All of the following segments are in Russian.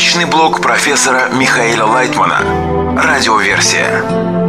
Научный блог профессора Михаила Лайтмана. Радиоверсия.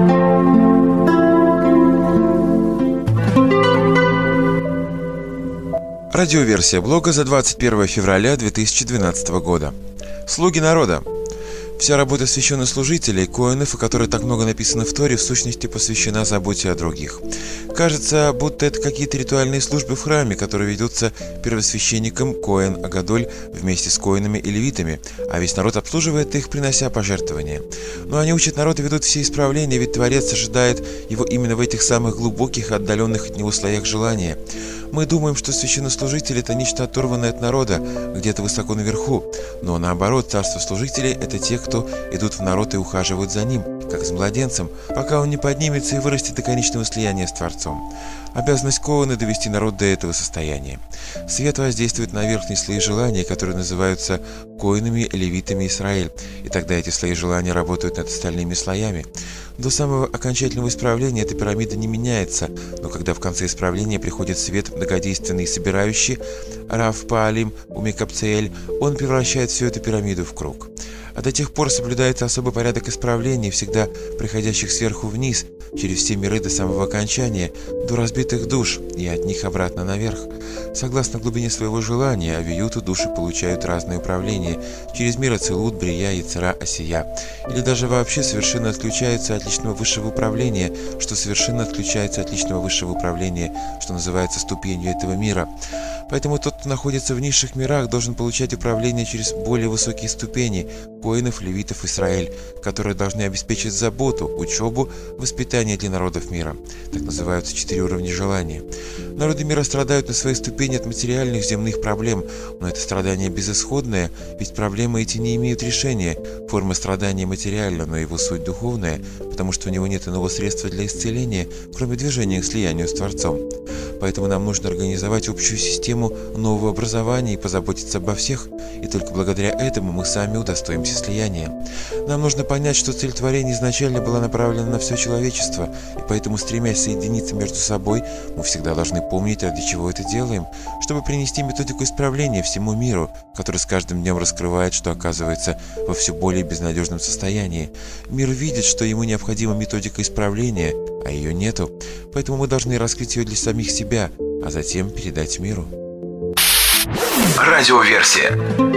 Радиоверсия блога за 21 февраля 2012 года. Слуги народа. Вся работа священнослужителей, коэнов, о которой так много написано в Торе, в сущности посвящена заботе о других. Кажется, будто это какие-то ритуальные службы в храме, которые ведутся первосвященником Коэн Агадоль вместе с коэнами и левитами, а весь народ обслуживает их, принося пожертвования. Но они учат народ и ведут все исправления, ведь Творец ожидает его именно в этих самых глубоких и отдаленных от него слоях желания. Мы думаем, что священнослужители – это нечто оторванное от народа, где-то высоко наверху. Но наоборот, царство служителей – это те, кто идут в народ и ухаживают за ним, как с младенцем, пока он не поднимется и вырастет до конечного слияния с Творцом. Обязанность коэна – довести народ до этого состояния. Свет воздействует на верхние слои желания, которые называются коэнами, левитами Израиль, и тогда эти слои желания работают над остальными слоями. До самого окончательного исправления эта пирамида не меняется, но когда в конце исправления приходит свет многодейственный и собирающий, Рав Паалим Умикапцеэль, он превращает всю эту пирамиду в круг. А до тех пор соблюдается особый порядок исправлений, всегда приходящих сверху вниз, через все миры до самого окончания, до разбитых душ и от них обратно наверх. Согласно глубине своего желания, авиюту души получают разное управление через мир Ацилут, Брия, Яцера, Осия. Или даже вообще совершенно отключаются от личного высшего управления, что совершенно отключается от личного высшего управления, что называется ступенью этого мира. Поэтому тот, кто находится в низших мирах, должен получать управление через более высокие ступени коэнов, левитов, Израиль, которые должны обеспечить заботу, учебу, воспитание для народов мира. Так называются 4 уровня желания. Народы мира страдают на своей ступени от материальных земных проблем, но это страдание безысходное, ведь проблемы эти не имеют решения. Форма страдания материальна, но его суть духовная, потому что у него нет иного средства для исцеления, кроме движения к слиянию с Творцом. Поэтому нам нужно организовать общую систему нового образования и позаботиться обо всех, и только благодаря этому мы сами удостоимся слияния. Нам нужно понять, что цель творения изначально была направлена на все человечество, и поэтому, стремясь соединиться между собой, мы всегда должны помнить, ради чего это делаем, чтобы принести методику исправления всему миру, который с каждым днем раскрывает, что оказывается во все более безнадежном состоянии. Мир видит, что ему необходима методика исправления, а ее нету, поэтому мы должны раскрыть ее для самих себя, а затем передать миру. Радиоверсия.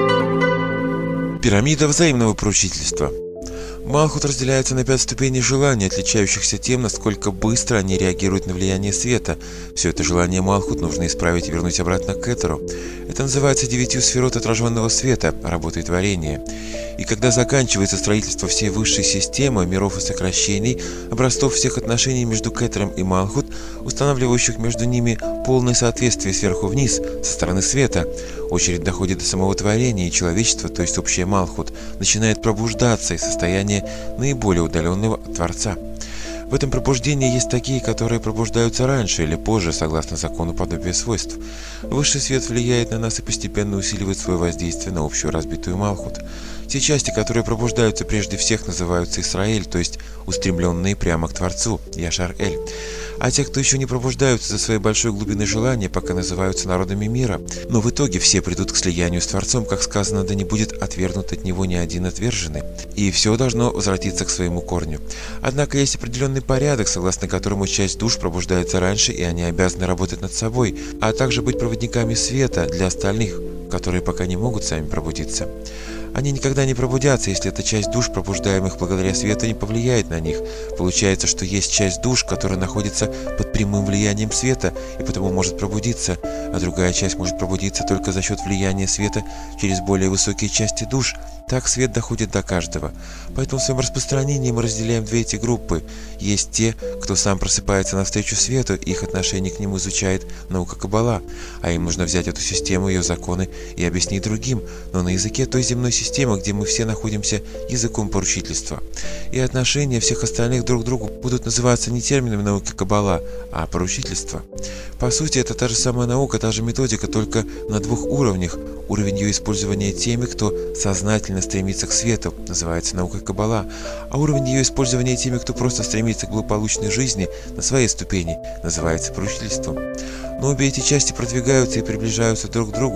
Пирамида взаимного поручительства. Малхут разделяется на 5 ступеней желаний, отличающихся тем, насколько быстро они реагируют на влияние света. Все это желание Малхут нужно исправить и вернуть обратно к Кетеру. Это называется 9 сферот отраженного света, работой творения. И когда заканчивается строительство всей высшей системы, миров и сокращений, образцов всех отношений между Кетером и Малхут, устанавливающих между ними полное соответствие сверху вниз, со стороны света, очередь доходит до самого творения, и человечество, то есть общее Малхут, начинает пробуждаться из состояния наиболее удаленного от Творца. В этом пробуждении есть такие, которые пробуждаются раньше или позже, согласно закону подобия свойств. Высший свет влияет на нас и постепенно усиливает свое воздействие на общую разбитую Малхут. Те части, которые пробуждаются прежде всех, называются Исраэль, то есть устремленные прямо к Творцу, Яшар-Эль. А те, кто еще не пробуждаются за своей большой глубины желания, пока называются народами мира. Но в итоге все придут к слиянию с Творцом, как сказано, да не будет отвергнут от него ни один отверженный. И все должно возвратиться к своему корню. Однако есть определенный порядок, согласно которому часть душ пробуждается раньше, и они обязаны работать над собой, а также быть проводниками света для остальных, которые пока не могут сами пробудиться. Они никогда не пробудятся, если эта часть душ, пробуждаемых благодаря свету, не повлияет на них. Получается, что есть часть душ, которая находится под прямым влиянием света и потому может пробудиться, а другая часть может пробудиться только за счет влияния света через более высокие части душ. Так свет доходит до каждого. Поэтому в своем распространении мы разделяем 2 эти группы. Есть те, кто сам просыпается навстречу свету, и их отношение к нему изучает наука Каббала, а им нужно взять эту систему, ее законы и объяснить другим, но на языке той земной системы, где мы все находимся, языком поручительства. И отношения всех остальных друг к другу будут называться не терминами науки Каббала, а поручительство. По сути, это та же самая наука, та же методика, только на 2 уровнях. Уровень ее использования теми, кто сознательно стремится к свету, называется наукой Каббала, а уровень ее использования теми, кто просто стремится к благополучной жизни на своей ступени, называется поручительством. Но обе эти части продвигаются и приближаются друг к другу, сначала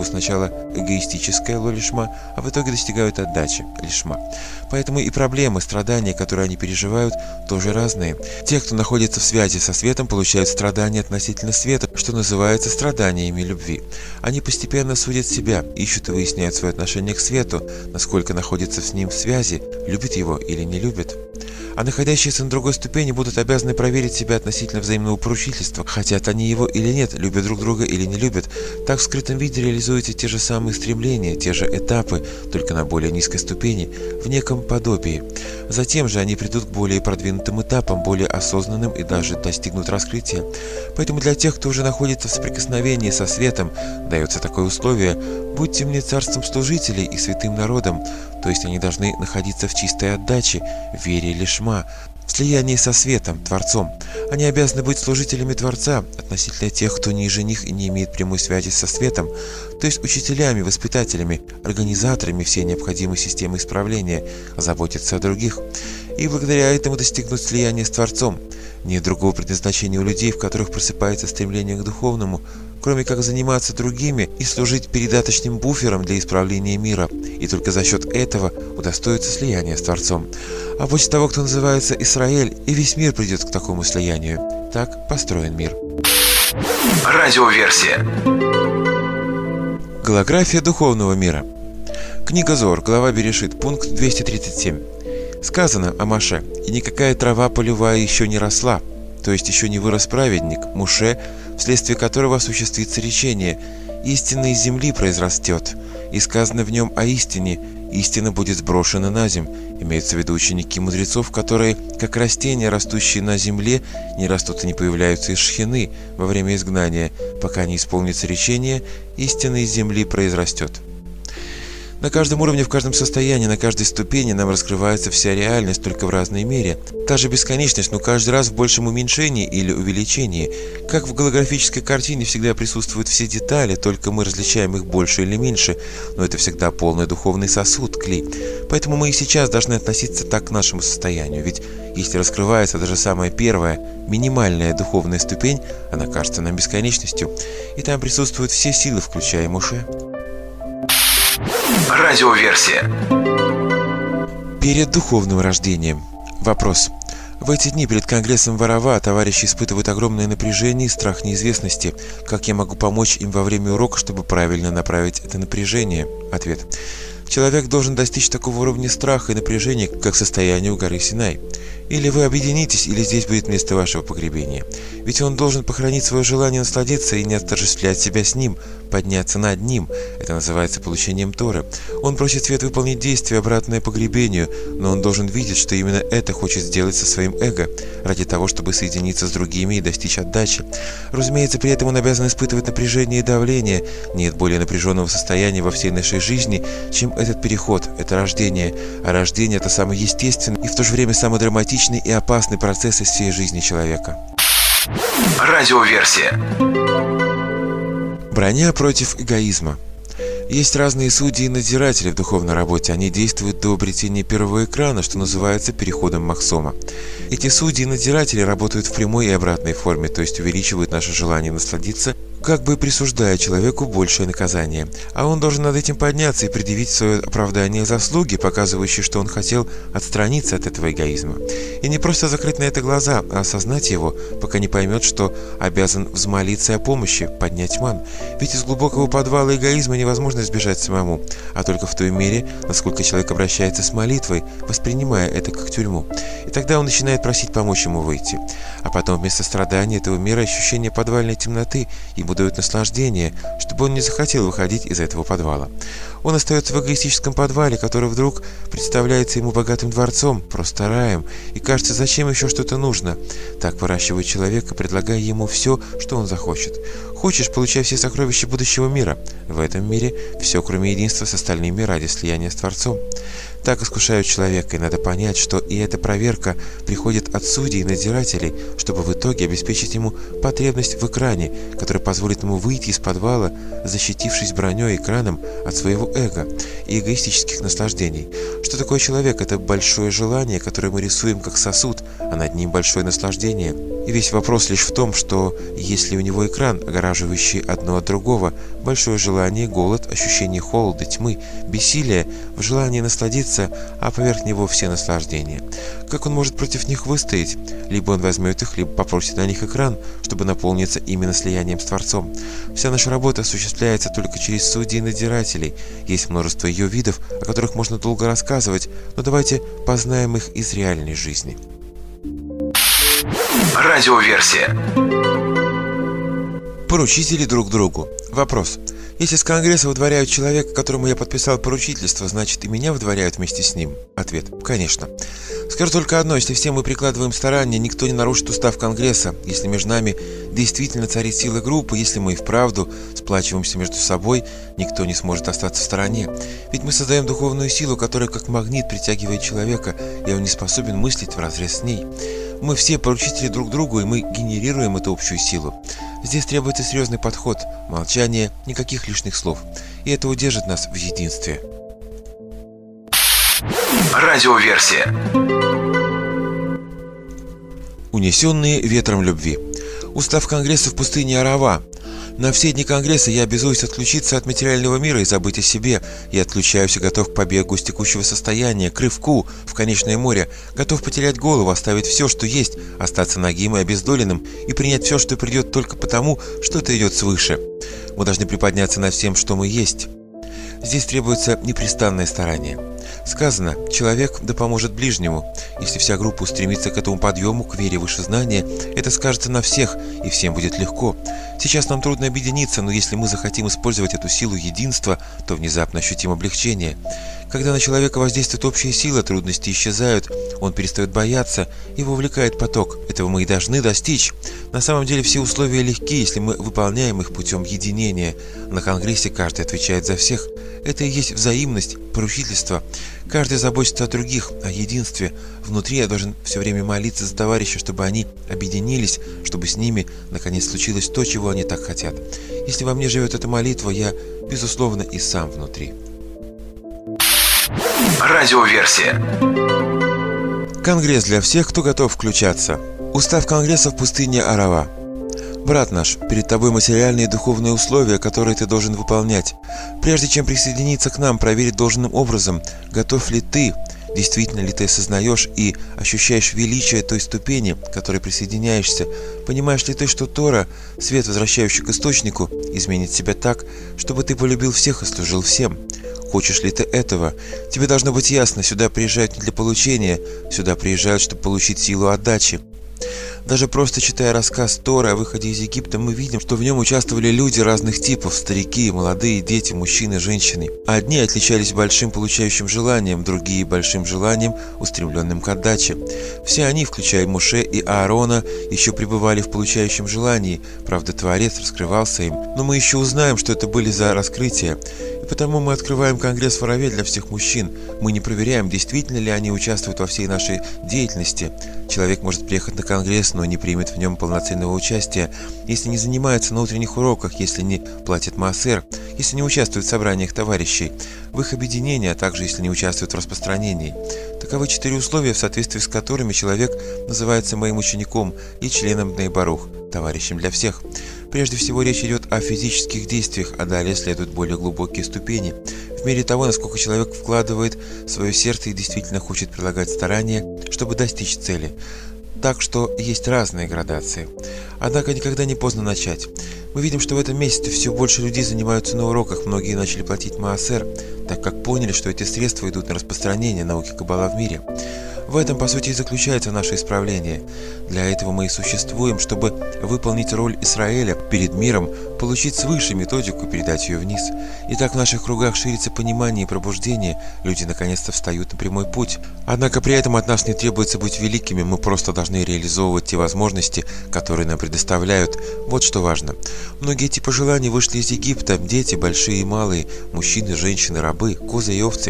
сначала эгоистическое ло-лишма, а в итоге достигают отдачи лишма. Поэтому и проблемы, страдания, которые они переживают, тоже разные. Те, кто находится в связи со светом, получают страдания относительно света, что называется страданиями любви. Они постепенно судят себя, ищут и выясняют свое отношение к свету, насколько находятся с ним в связи, любят его или не любят. А находящиеся на другой ступени будут обязаны проверить себя относительно взаимного поручительства, хотят они его или нет, любят друг друга или не любят. Так в скрытом виде реализуются те же самые стремления, те же этапы, только на более низкой ступени, в неком подобии. Затем же они придут к более продвинутым этапам, более осознанным и даже достигнут раскрытия. Поэтому для тех, кто уже находится в соприкосновении со светом, дается такое условие: будьте мне царством служителей и святым народом, то есть они должны находиться в чистой отдаче, вере лишма, в слиянии со светом, Творцом. Они обязаны быть служителями Творца относительно тех, кто ниже них и не имеет прямой связи со светом, то есть учителями, воспитателями, организаторами всей необходимой системы исправления, заботиться о других. И благодаря этому достигнуть слияния с Творцом. Нет другого предназначения у людей, в которых просыпается стремление к духовному, кроме как заниматься другими и служить передаточным буфером для исправления мира, и только за счет этого удостоится слияния с Творцом. А после того, кто называется Израиль, и весь мир придет к такому слиянию. Так построен мир. Радиоверсия. Голография духовного мира. Книга Зоар, глава Берешит, пункт 237. Сказано о Моше: «И никакая трава полевая еще не росла», то есть еще не вырос праведник, Моше, вследствие которого осуществится речение: «Истина из земли произрастет», и сказано в нем о истине: «Истина будет сброшена на земь». Имеются в виду ученики мудрецов, которые, как растения, растущие на земле, не растут и не появляются из шхины во время изгнания, пока не исполнится речение: «Истина из земли произрастет». На каждом уровне, в каждом состоянии, на каждой ступени нам раскрывается вся реальность, только в разной мере. Та же бесконечность, но каждый раз в большем уменьшении или увеличении. Как в голографической картине всегда присутствуют все детали, только мы различаем их больше или меньше, но это всегда полный духовный сосуд, кли. Поэтому мы и сейчас должны относиться так к нашему состоянию, ведь если раскрывается даже самая первая, минимальная духовная ступень, она кажется нам бесконечностью, и там присутствуют все силы, включая Моше. Радиоверсия. Перед духовным рождением. Вопрос. В эти дни перед Конгрессом Варава товарищи испытывают огромное напряжение и страх неизвестности. Как я могу помочь им во время урока, чтобы правильно направить это напряжение? Ответ. Человек должен достичь такого уровня страха и напряжения, как состояние у горы Синай. Или вы объединитесь, или здесь будет место вашего погребения. Ведь он должен похоронить свое желание насладиться и не отождествлять себя с ним, подняться над ним. Это называется получением Торы. Он просит свет выполнить действие, обратное погребению, но он должен видеть, что именно это хочет сделать со своим эго, ради того, чтобы соединиться с другими и достичь отдачи. Разумеется, при этом он обязан испытывать напряжение и давление. Нет более напряженного состояния во всей нашей жизни, чем этот переход, это рождение. А рождение – это самый естественный и в то же время самый драматичный и опасный процесс из всей жизни человека. Радиоверсия. Броня против эгоизма. Есть разные судьи и надзиратели в духовной работе. Они действуют до обретения первого экрана, что называется переходом Махсома. Эти судьи и надзиратели работают в прямой и обратной форме, то есть увеличивают наше желание насладиться, как бы присуждая человеку большее наказание. А он должен над этим подняться и предъявить свое оправдание заслуги, показывающее, что он хотел отстраниться от этого эгоизма. И не просто закрыть на это глаза, а осознать его, пока не поймет, что обязан взмолиться о помощи, поднять ман. Ведь из глубокого подвала эгоизма невозможно избежать самому, а только в той мере, насколько человек обращается с молитвой, воспринимая это как тюрьму. И тогда он начинает просить помочь ему выйти. А потом вместо страдания этого мира ощущение подвальной темноты ему дает наслаждение, чтобы он не захотел выходить из этого подвала. Он остается в эгоистическом подвале, который вдруг представляется ему богатым дворцом, просто раем, и кажется, зачем еще что-то нужно. Так выращивает человека, предлагая ему все, что он захочет. Хочешь, получай все сокровища будущего мира. В этом мире все, кроме единства с остальными ради слияния с Творцом. Так искушают человека, и надо понять, что и эта проверка приходит от судей и надзирателей, чтобы в итоге обеспечить ему потребность в экране, который позволит ему выйти из подвала, защитившись броней и экраном от своего эго и эгоистических наслаждений. Что такое человек? Это большое желание, которое мы рисуем как сосуд, а над ним большое наслаждение. И весь вопрос лишь в том, что если у него экран, огораживающий одно от другого, большое желание, голод, ощущение холода, тьмы, бессилие, в желании насладиться, а поверх него все наслаждения. Как он может против них выстоять? Либо он возьмет их, либо попросит на них экран, чтобы наполниться именно слиянием с Творцом. Вся наша работа осуществляется только через судей и надзирателей. Есть множество ее видов, о которых можно долго рассказывать, но давайте познаем их из реальной жизни. Радиоверсия. Поручители друг другу. Вопрос. Если с Конгресса выдворяют человека, которому я подписал поручительство, значит и меня выдворяют вместе с ним? Ответ. Конечно. Скажу только одно. Если все мы прикладываем старания, никто не нарушит устав Конгресса. Если между нами действительно царит сила группы, если мы и вправду сплачиваемся между собой, никто не сможет остаться в стороне. Ведь мы создаем духовную силу, которая как магнит притягивает человека, и он не способен мыслить вразрез с ней. Мы все поручители друг другу, и мы генерируем эту общую силу. Здесь требуется серьезный подход, молчание, никаких лишних слов. И это удержит нас в единстве. Радиоверсия. Унесенные ветром любви. Устав Конгресса в пустыне Арава. На все дни Конгресса я обязуюсь отключиться от материального мира и забыть о себе. Я отключаюсь и готов к побегу из текущего состояния, к рывку в конечное море, готов потерять голову, оставить все, что есть, остаться нагим и обездоленным и принять все, что придет только потому, что это идет свыше. Мы должны приподняться над всем, что мы есть. Здесь требуется непрестанное старание. Сказано, человек да поможет ближнему. Если вся группа устремится к этому подъему, к вере выше знания, это скажется на всех, и всем будет легко. Сейчас нам трудно объединиться, но если мы захотим использовать эту силу единства, то внезапно ощутим облегчение. Когда на человека воздействует общая сила, трудности исчезают, он перестает бояться, его увлекает поток. Этого мы и должны достичь. На самом деле все условия легки, если мы выполняем их путем единения. На Конгрессе каждый отвечает за всех. Это и есть взаимность, поручительство. Каждый заботится о других, о единстве. Внутри я должен все время молиться за товарища, чтобы они объединились, чтобы с ними наконец случилось то, чего они так хотят. Если во мне живет эта молитва, я, безусловно, и сам внутри. Радиоверсия. Конгресс для всех, кто готов включаться. Устав Конгресса в пустыне Арава. Брат наш, перед тобой материальные и духовные условия, которые ты должен выполнять. Прежде чем присоединиться к нам, проверить должным образом, готов ли ты, действительно ли ты осознаешь и ощущаешь величие той ступени, к которой присоединяешься. Понимаешь ли ты, что Тора, свет, возвращающий к источнику, изменит тебя так, чтобы ты полюбил всех и служил всем? Хочешь ли ты этого? Тебе должно быть ясно, сюда приезжают не для получения, сюда приезжают, чтобы получить силу отдачи. Даже просто читая рассказ Торы о выходе из Египта, мы видим, что в нем участвовали люди разных типов, старики, молодые, дети, мужчины, женщины. Одни отличались большим получающим желанием, другие большим желанием, устремленным к отдаче. Все они, включая Моше и Аарона, еще пребывали в получающем желании, правда, Творец раскрывался им, но мы еще узнаем, что это были за раскрытия. Потому мы открываем Конгресс в Араве для всех мужчин. Мы не проверяем, действительно ли они участвуют во всей нашей деятельности. Человек может приехать на Конгресс, но не примет в нем полноценного участия, если не занимается на утренних уроках, если не платит маасер, если не участвует в собраниях товарищей, в их объединении, а также если не участвует в распространении. Таковы 4 условия, в соответствии с которыми человек называется моим учеником и членом Бней Барух, товарищем для всех. Прежде всего речь идет о физических действиях, а далее следуют более глубокие ступени. В мере того, насколько человек вкладывает свое сердце и действительно хочет прилагать старания, чтобы достичь цели. Так что есть разные градации. Однако никогда не поздно начать. Мы видим, что в этом месяце все больше людей занимаются на уроках, многие начали платить маасер, так как поняли, что эти средства идут на распространение науки Каббала в мире. В этом, по сути, и заключается наше исправление. Для этого мы и существуем, чтобы выполнить роль Израиля перед миром, получить свыше методику и передать ее вниз. И так в наших кругах ширится понимание и пробуждение, люди наконец-то встают на прямой путь. Однако при этом от нас не требуется быть великими, мы просто должны реализовывать те возможности, которые нам предоставляют. Вот что важно. Многие типы желаний вышли из Египта, дети, большие и малые, мужчины, женщины, рабы, козы и овцы.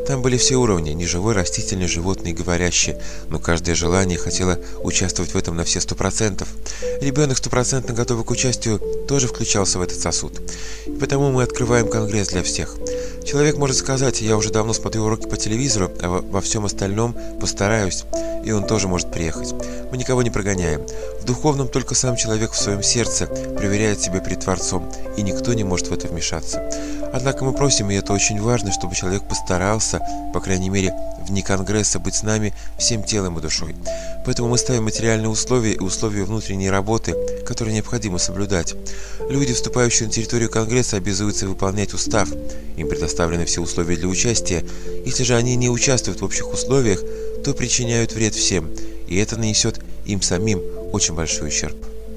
Там были все уровни: неживой, растительный, животный и говорящий, но каждое желание хотело участвовать в этом на все 100%. Ребенок 100% готовый к участию тоже включался в этот сосуд. И потому мы открываем конгресс для всех. Человек может сказать: я уже давно смотрю уроки по телевизору, а во всем остальном постараюсь, и он тоже может приехать. Мы никого не прогоняем. В духовном только сам человек в своем сердце проверяет себя перед Творцом, и никто не может в это вмешаться. Однако мы просим, и это очень важно, чтобы человек постарался, по крайней мере, вне конгресса, быть с нами всем телом и душой. Поэтому мы ставим материальные условия и условия внутренней работы, которые необходимо соблюдать. Люди, вступающие на территорию конгресса, обязуются выполнять устав. Им предоставлены все условия для участия. Если же они не участвуют в общих условиях, то причиняют вред всем, и это нанесет им самим очень большой ущерб.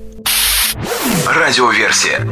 Радиоверсия.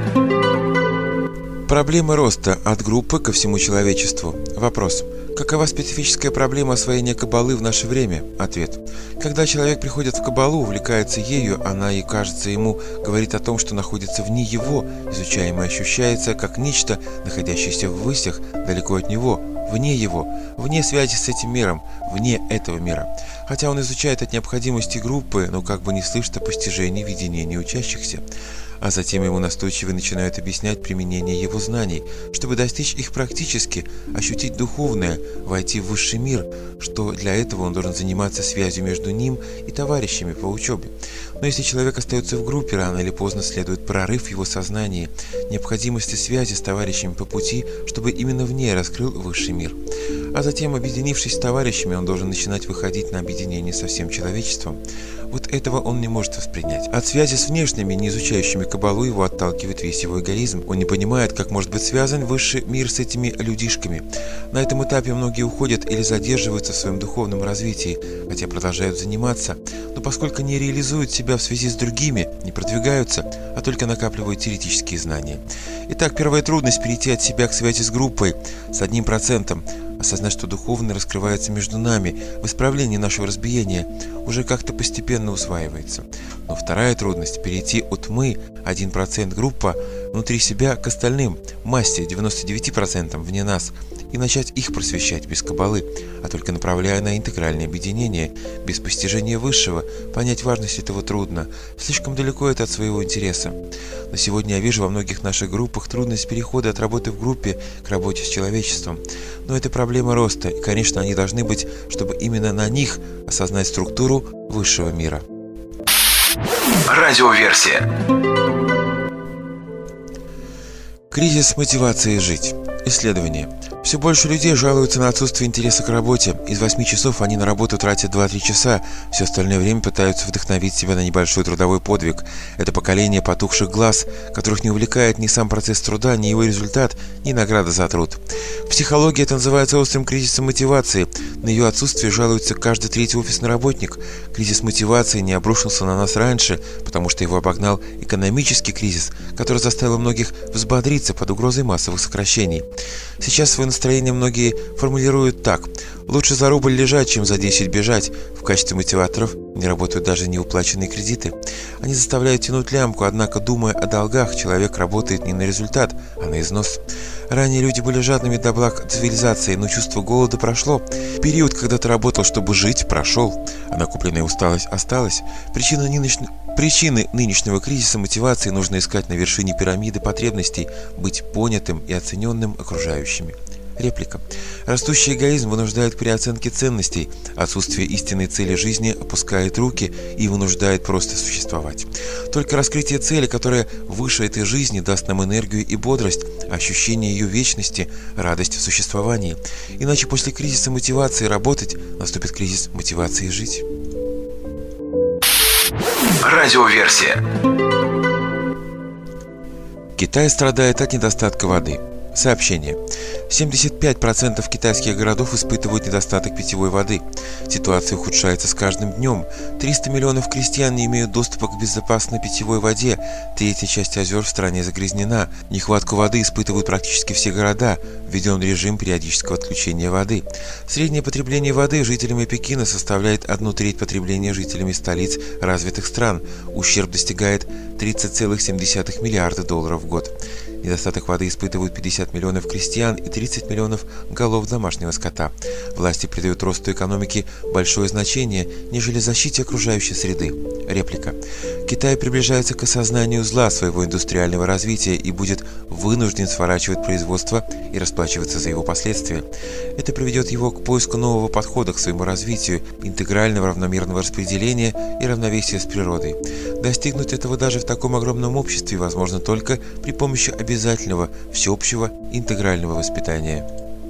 Проблема роста от группы ко всему человечеству. Вопрос: какова специфическая проблема освоения каббалы в наше время? Ответ: когда человек приходит в каббалу, увлекается ею, она и кажется ему, говорит о том, что находится вне его, изучаемое ощущается как нечто, находящееся в высях, далеко от него, вне его, вне связи с этим миром, вне этого мира. Хотя он изучает от необходимости группы, но как бы не слышит о постижении видения неучащихся. А затем ему настойчиво начинают объяснять применение его знаний, чтобы достичь их практически, ощутить духовное, войти в высший мир, что для этого он должен заниматься связью между ним и товарищами по учебе. Но если человек остается в группе, рано или поздно следует прорыв в его сознании, необходимости связи с товарищами по пути, чтобы именно в ней раскрыл высший мир. А затем, объединившись с товарищами, он должен начинать выходить на объединение со всем человечеством. Вот этого он не может воспринять. От связи с внешними, не изучающими каббалу, его отталкивает весь его эгоизм. Он не понимает, как может быть связан высший мир с этими людишками. На этом этапе многие уходят или задерживаются в своем духовном развитии, хотя продолжают заниматься, но поскольку не реализуют себя в связи с другими, не продвигаются, а только накапливают теоретические знания. Итак, первая трудность – перейти от себя к связи с группой, с 1%. Осознать, что духовное раскрывается между нами, в исправлении нашего разбиения, уже как-то постепенно усваивается. Но вторая трудность – перейти от «мы», 1% группа, внутри себя к остальным, массе, 99% вне нас, и начать их просвещать без каббалы, а только направляя на интегральное объединение, без постижения высшего. Понять важность этого трудно, слишком далеко это от своего интереса. На сегодня я вижу во многих наших группах трудность перехода от работы в группе к работе с человечеством. Но это проблема роста, и, конечно, они должны быть, чтобы именно на них осознать структуру высшего мира. Радиоверсия. Кризис мотивации жить. Исследование. Все больше людей жалуются на отсутствие интереса к работе. Из 8 часов они на работу тратят 2-3 часа. Все остальное время пытаются вдохновить себя на небольшой трудовой подвиг. Это поколение потухших глаз, которых не увлекает ни сам процесс труда, ни его результат, ни награда за труд. В психологии это называется острым кризисом мотивации. На ее отсутствие жалуется каждый третий офисный работник. Кризис мотивации не обрушился на нас раньше, потому что его обогнал экономический кризис, который заставил многих взбодриться под угрозой массовых сокращений. Сейчас свое настроение многие формулируют так: лучше за рубль лежать, чем за 10 бежать. В качестве мотиваторов не работают даже неуплаченные кредиты. Они заставляют тянуть лямку, однако, думая о долгах, человек работает не на результат, а на износ. Ранее люди были жадными до благ цивилизации, но чувство голода прошло. Период, когда ты работал, чтобы жить, прошел, а накопленная усталость осталась. Причины нынешнего кризиса мотивации нужно искать на вершине пирамиды потребностей, быть понятым и оцененным окружающими. Реплика. Растущий эгоизм вынуждает к переоценке ценностей, отсутствие истинной цели жизни опускает руки и вынуждает просто существовать. Только раскрытие цели, которая выше этой жизни, даст нам энергию и бодрость, ощущение ее вечности, радость в существовании. Иначе после кризиса мотивации работать наступит кризис мотивации жить. Радиоверсия. Китай страдает от недостатка воды. Сообщение. 75% китайских городов испытывают недостаток питьевой воды. Ситуация ухудшается с каждым днем. 300 миллионов крестьян не имеют доступа к безопасной питьевой воде. Третья часть озер в стране загрязнена. Нехватку воды испытывают практически все города. Введен режим периодического отключения воды. Среднее потребление воды жителями Пекина составляет 1/3 потребления жителями столиц развитых стран. Ущерб достигает $30,7 миллиарда в год. Недостаток воды испытывают 50 миллионов крестьян и 30 миллионов голов домашнего скота. Власти придают росту экономики большое значение, нежели защите окружающей среды. Реплика. Китай приближается к осознанию зла своего индустриального развития и будет вынужден сворачивать производство и расплачиваться за его последствия. Это приведет его к поиску нового подхода к своему развитию, интегрального равномерного распределения и равновесия с природой. Достигнуть этого даже в таком огромном обществе возможно только при помощи обязательного всеобщего интегрального воспитания.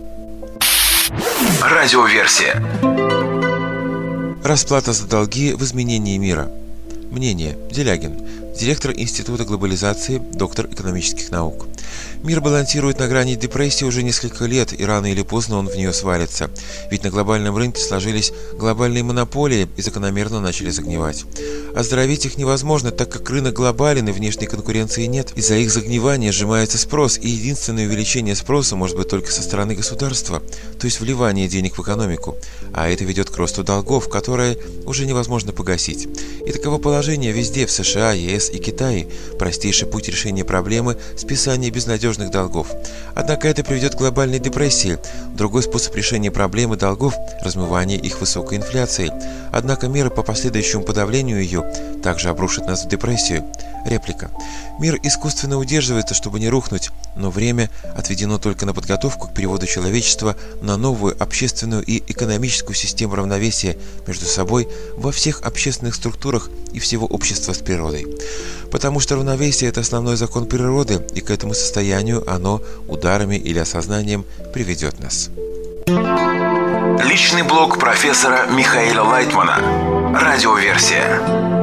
Радиоверсия. Расплата за долги в изменении мира. Мнение. Делягин. Директор Института глобализации, доктор экономических наук. Мир балансирует на грани депрессии уже несколько лет, и рано или поздно он в нее свалится. Ведь на глобальном рынке сложились глобальные монополии и закономерно начали загнивать. Оздоровить их невозможно, так как рынок глобален и внешней конкуренции нет. Из-за их загнивания сжимается спрос, и единственное увеличение спроса может быть только со стороны государства, то есть вливание денег в экономику. А это ведет к росту долгов, которые уже невозможно погасить. И таково положение везде, в США, ЕС и Китае. Простейший путь решения проблемы – списание безнадежных долгов. Однако это приведет к глобальной депрессии. Другой способ решения проблемы долгов – размывание их высокой инфляцией. Однако меры по последующему подавлению ее также обрушат нас в депрессию. Реплика. Мир искусственно удерживается, чтобы не рухнуть, но время отведено только на подготовку к переводу человечества на новую общественную и экономическую систему равновесия между собой во всех общественных структурах и всего общества с природой. Потому что равновесие – это основной закон природы, и к этому состоянию оно ударами или осознанием приведет нас. Личный блог профессора Михаила Лайтмана. Радиоверсия.